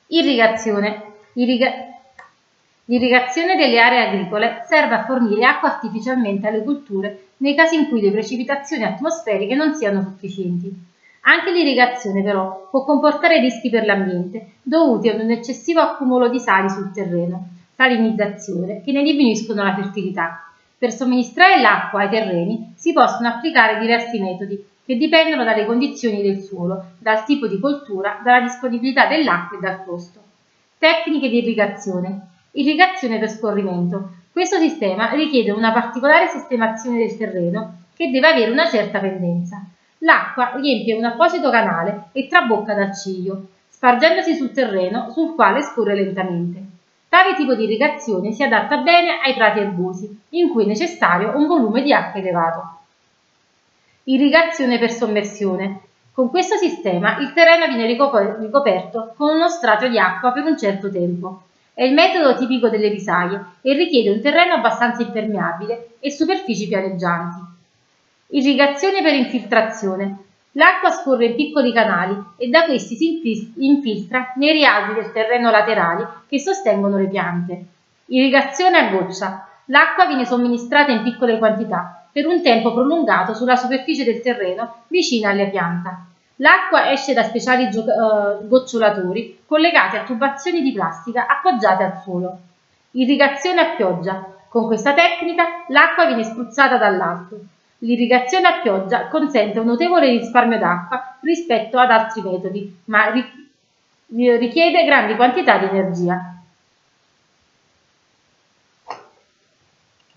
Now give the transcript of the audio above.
Irrigazione. L'irrigazione delle aree agricole serve a fornire acqua artificialmente alle colture nei casi in cui le precipitazioni atmosferiche non siano sufficienti. Anche l'irrigazione però può comportare rischi per l'ambiente dovuti ad un eccessivo accumulo di sali sul terreno, salinizzazione, che ne diminuiscono la fertilità. Per somministrare l'acqua ai terreni si possono applicare diversi metodi che dipendono dalle condizioni del suolo, dal tipo di coltura, dalla disponibilità dell'acqua e dal costo. Tecniche di irrigazione. Irrigazione per scorrimento. Questo sistema richiede una particolare sistemazione del terreno che deve avere una certa pendenza. L'acqua riempie un apposito canale e trabocca dal ciglio, spargendosi sul terreno sul quale scorre lentamente. Tale tipo di irrigazione si adatta bene ai prati erbosi, in cui è necessario un volume di acqua elevato. Irrigazione per sommersione. Con questo sistema il terreno viene ricoperto con uno strato di acqua per un certo tempo. È il metodo tipico delle risaie e richiede un terreno abbastanza impermeabile e superfici pianeggianti. Irrigazione per infiltrazione. L'acqua scorre in piccoli canali e da questi si infiltra nei rialzi del terreno laterali che sostengono le piante. Irrigazione a goccia. L'acqua viene somministrata in piccole quantità per un tempo prolungato sulla superficie del terreno vicina alla pianta. L'acqua esce da speciali gocciolatori collegati a tubazioni di plastica appoggiate al suolo. Irrigazione a pioggia. Con questa tecnica l'acqua viene spruzzata dall'alto. L'irrigazione a pioggia consente un notevole risparmio d'acqua rispetto ad altri metodi, ma richiede grandi quantità di energia.